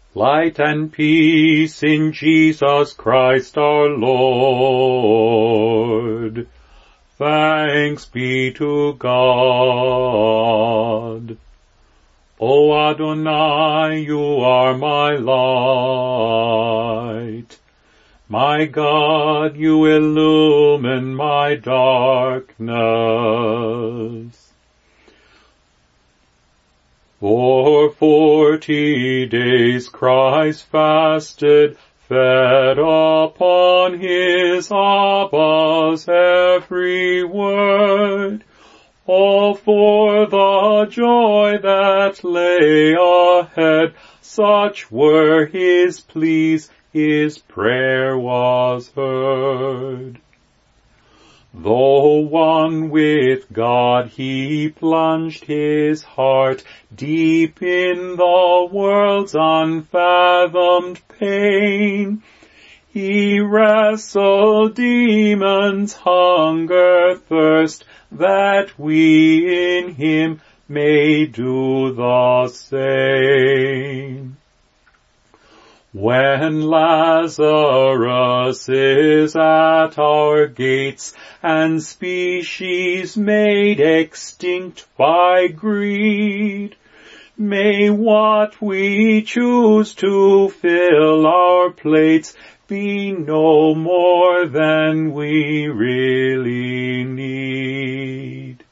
Light and peace in Jesus Christ our Lord. Thanks be to God. O Adonai, you are my light. My God, you illumine my darkness. For 40 days Christ fasted, fed upon his Abba's every word, all for the joy that lay ahead. Such were his pleas, his prayer was heard. Though one with God, he plunged his heart deep in the world's unfathomed pain. He wrestled demons, hunger, thirst, that we in him may do the same. When Lazarus is at our gates, and species made extinct by greed, may what we choose to fill our plates be no more than we really need.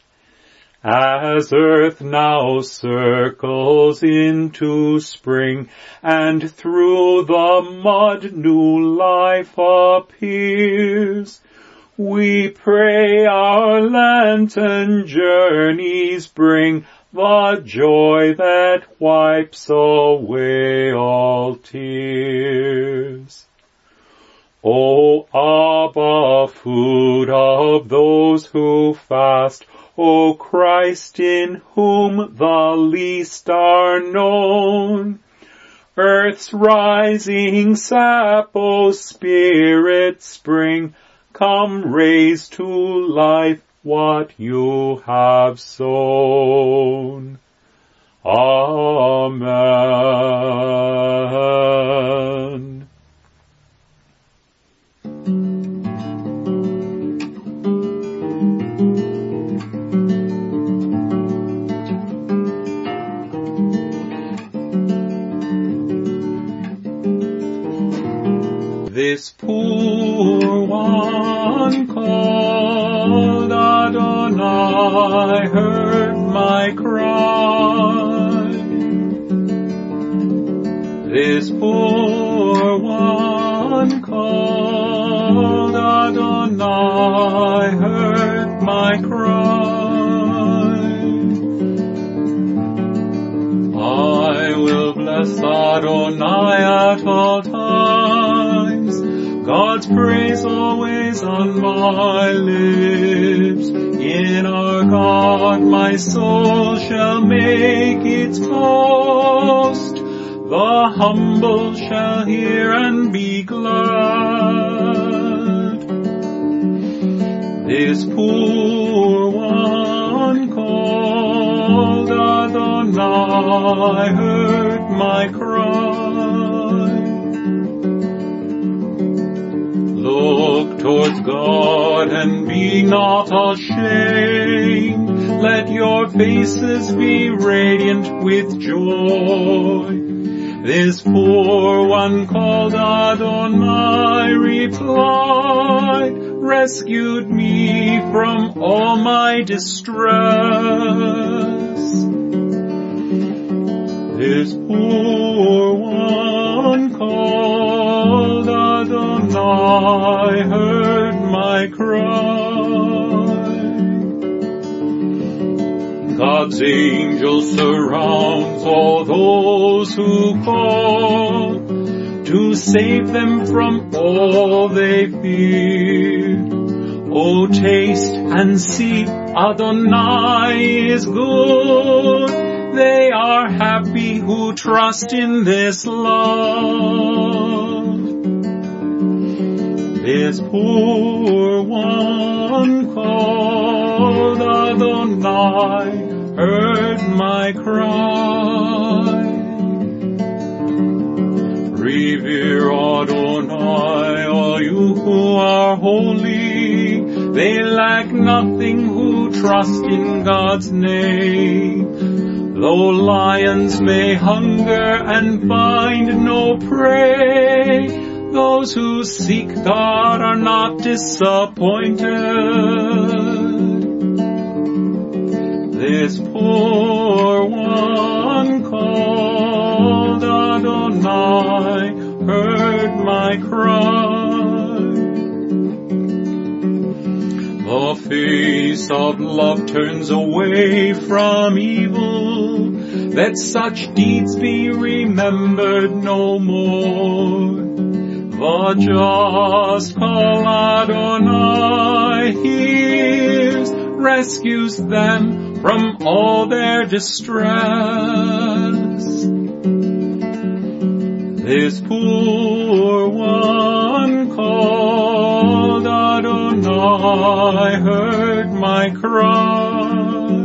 As earth now circles into spring, and through the mud new life appears, we pray our Lenten journeys bring the joy that wipes away all tears. O Abba, food of those who fast, O Christ in whom the least are known, earth's rising sap, O Spirit spring, come raise to life what you have sown. Amen. This poor one called Adonai heard my cry. This poor one called Adonai heard my cry. I will bless Adonai at all times, God's praise always on my lips. In our God my soul shall make its boast. The humble shall hear and be glad. This poor one called Adonai heard my cry. Look towards God and be not ashamed. Let your faces be radiant with joy. This poor one called Adonai replied, rescued me from all my distress. This poor one called Adonai heard my cry. God's angel surrounds all those who call to save them from all they fear. Oh, taste and see, Adonai is good. They are happy who trust in this love. This poor one called Adonai heard my cry. who are holy. They lack nothing who trust in God's name. Though lions may hunger and find no prey, those who seek God are not disappointed. This poor one called Adonai heard my cry. The face of love turns away from evil. Let such deeds be remembered no more. The just call Adonai hears, rescues them from all their distress. This poor one called Adonai heard my cry.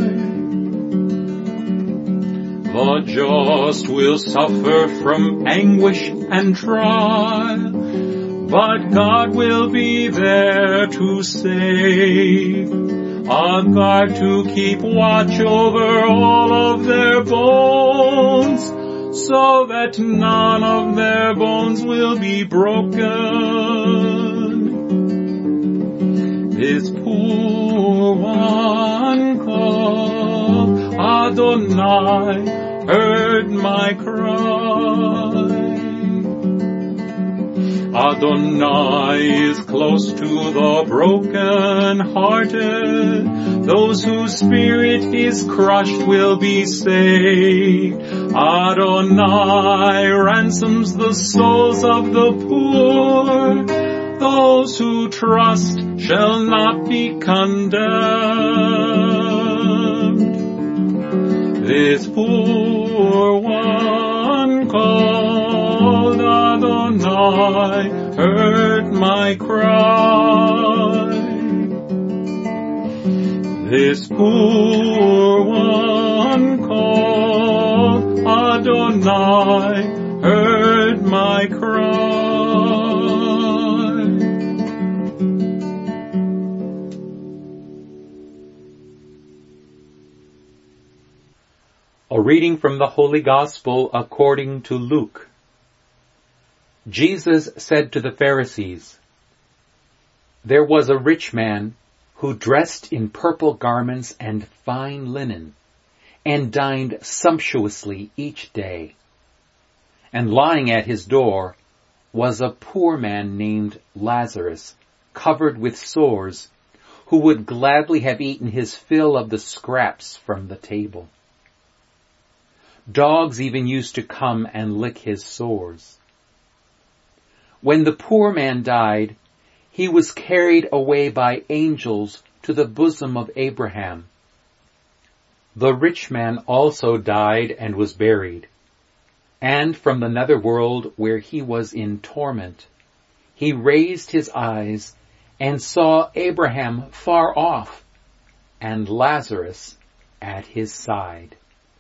The just will suffer from anguish and trial, but God will be there to save, a guard to keep watch over all of their bones, so that none of their bones will be broken. This poor one called Adonai heard my cry. Adonai is close to the broken-hearted. Those whose spirit is crushed will be saved. Adonai ransoms the souls of the poor. Those who trust shall not be condemned. This poor one called Adonai heard my cry. This poor one called Adonai heard my cry. A reading from the Holy Gospel according to Luke. Jesus said to the Pharisees, "There was a rich man who dressed in purple garments and fine linen, and dined sumptuously each day. And lying at his door was a poor man named Lazarus, covered with sores, who would gladly have eaten his fill of the scraps from the table. Dogs even used to come and lick his sores. When the poor man died, he was carried away by angels to the bosom of Abraham. The rich man also died and was buried. And from the netherworld, where he was in torment, he raised his eyes and saw Abraham far off and Lazarus at his side."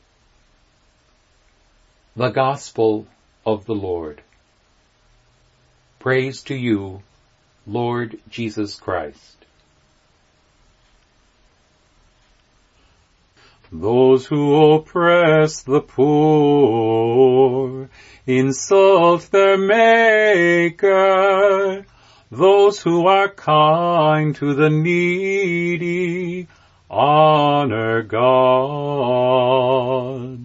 The Gospel of the Lord. Praise to you, Lord Jesus Christ. Those who oppress the poor insult their Maker. Those who are kind to the needy honor God.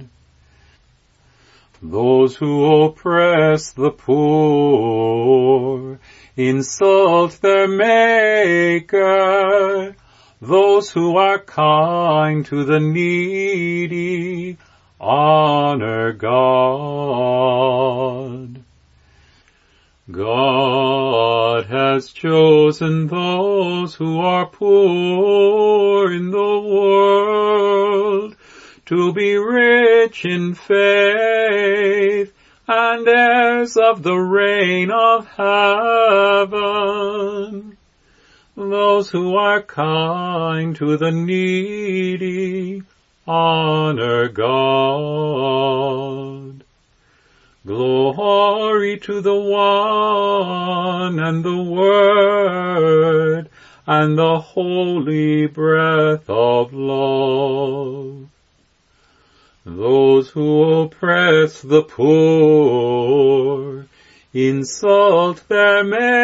Those who oppress the poor insult their Maker. Those who are kind to the needy honor God. God has chosen those who are poor in the world to be rich in faith and heirs of the reign of heaven. Those who are kind to the needy honor God. Glory to the One and the Word and the holy breath of love. Those who oppress the poor insult their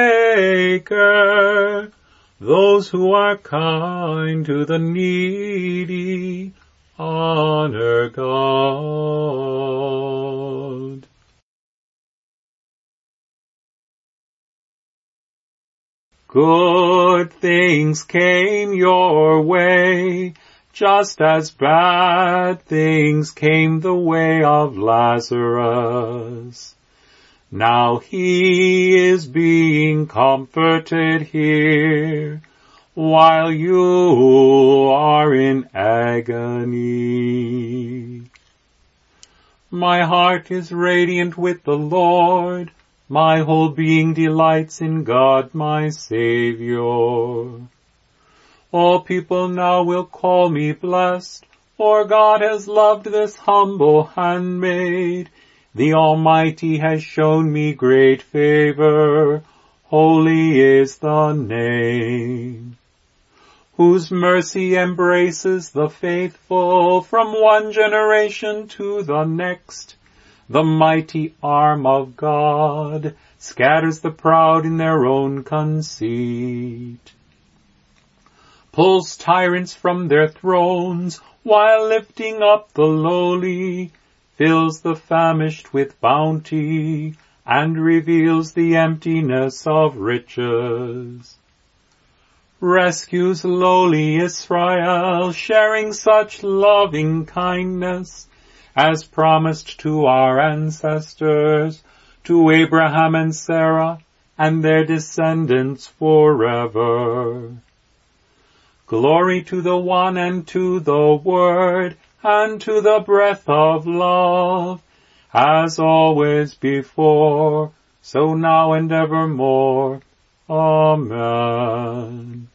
Maker. Those who are kind to the needy honor God. Good things came your way, just as bad things came the way of Lazarus. Now he is being comforted here, while you are in agony. My heart is radiant with the Lord. My whole being delights in God my Savior. All people now will call me blessed, for God has loved this humble handmaid. The Almighty has shown me great favor. Holy is the name. Whose mercy embraces the faithful from one generation to the next. The mighty arm of God scatters the proud in their own conceit, pulls tyrants from their thrones while lifting up the lowly, fills the famished with bounty, and reveals the emptiness of riches. Rescues lowly Israel, sharing such loving kindness as promised to our ancestors, to Abraham and Sarah, and their descendants forever. Glory to the One and to the Word, and to the breath of love, as always before, so now and evermore. Amen.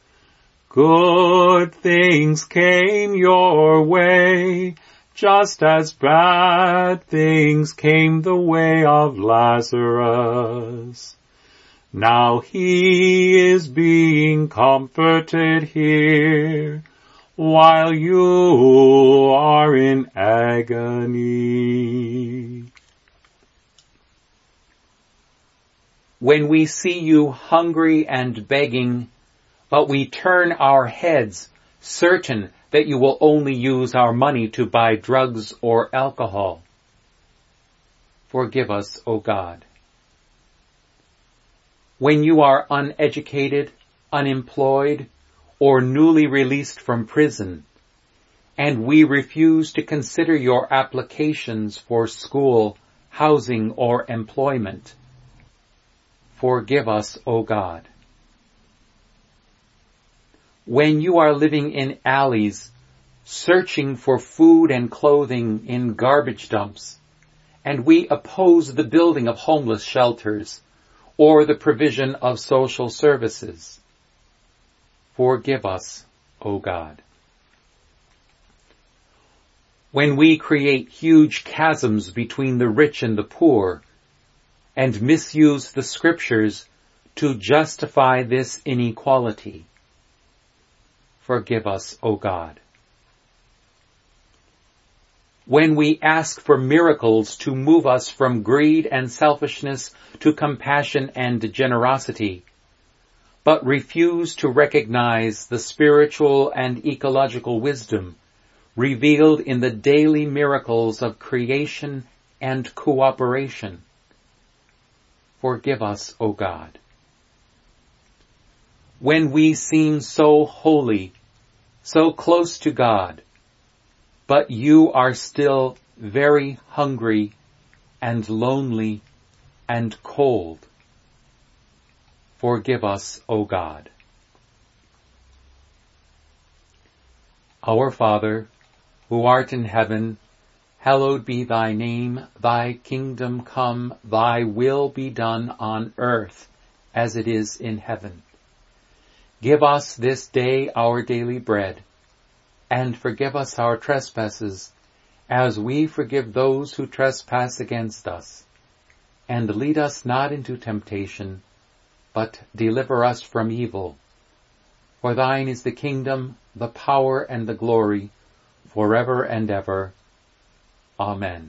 Good things came your way, just as bad things came the way of Lazarus. Now he is being comforted here, while you are in agony. When we see you hungry and begging, but we turn our heads, certain that you will only use our money to buy drugs or alcohol. Forgive us, O God. When you are uneducated, unemployed, or newly released from prison, and we refuse to consider your applications for school, housing, or employment, forgive us, O God. When you are living in alleys, searching for food and clothing in garbage dumps, and we oppose the building of homeless shelters or the provision of social services, forgive us, O God. When we create huge chasms between the rich and the poor, and misuse the scriptures to justify this inequality, forgive us, O God. When we ask for miracles to move us from greed and selfishness to compassion and generosity, but refuse to recognize the spiritual and ecological wisdom revealed in the daily miracles of creation and cooperation, forgive us, O God. When we seem so holy, so close to God, but you are still very hungry and lonely and cold, forgive us, O God. Our Father, who art in heaven, hallowed be thy name. Thy kingdom come, thy will be done on earth as it is in heaven. Give us this day our daily bread, and forgive us our trespasses, as we forgive those who trespass against us. and lead us not into temptation, but deliver us from evil. For thine is the kingdom, the power, and the glory, forever and ever. Amen.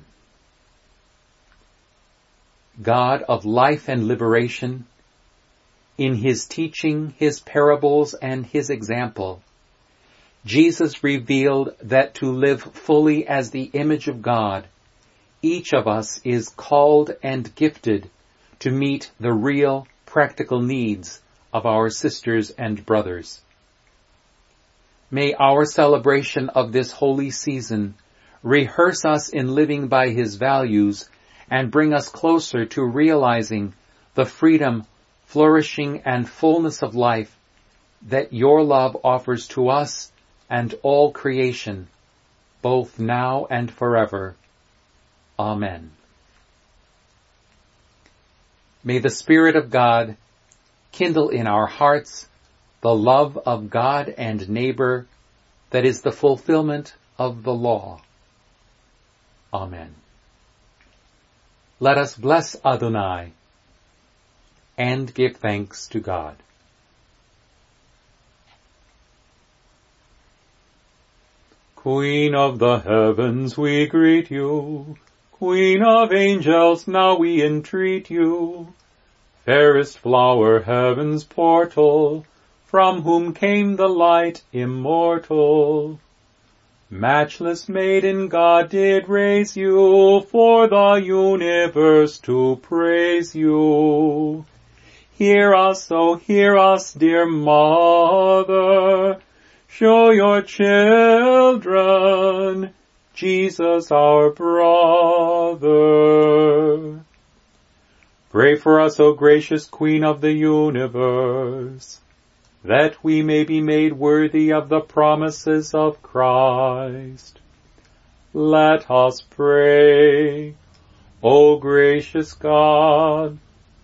God of life and liberation, in his teaching, his parables, and his example, Jesus revealed that to live fully as the image of God, each of us is called and gifted to meet the real, practical needs of our sisters and brothers. May our celebration of this holy season rehearse us in living by his values and bring us closer to realizing the freedom, flourishing, and fullness of life that your love offers to us and all creation, both now and forever. Amen. May the Spirit of God kindle in our hearts the love of God and neighbor that is the fulfillment of the law. Amen. Let us bless Adonai and give thanks to God. Queen of the heavens, we greet you. Queen of angels, now we entreat you. Fairest flower, heaven's portal, from whom came the light immortal. Matchless maiden, God did raise you for the universe to praise you. Hear us, oh hear us, dear mother. Show your children Jesus our brother. Pray for us, O gracious Queen of the universe, that we may be made worthy of the promises of Christ. Let us pray. O gracious God,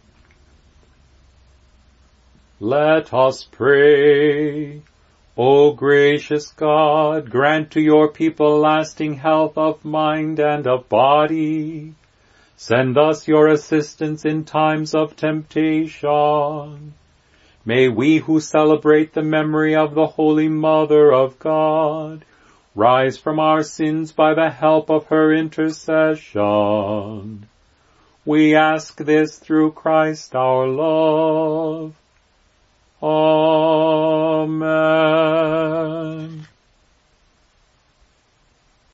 let us pray. O gracious God, grant to your people lasting health of mind and of body. Send us your assistance in times of temptation. May we who celebrate the memory of the Holy Mother of God rise from our sins by the help of her intercession. We ask this through Christ our Lord. Amen.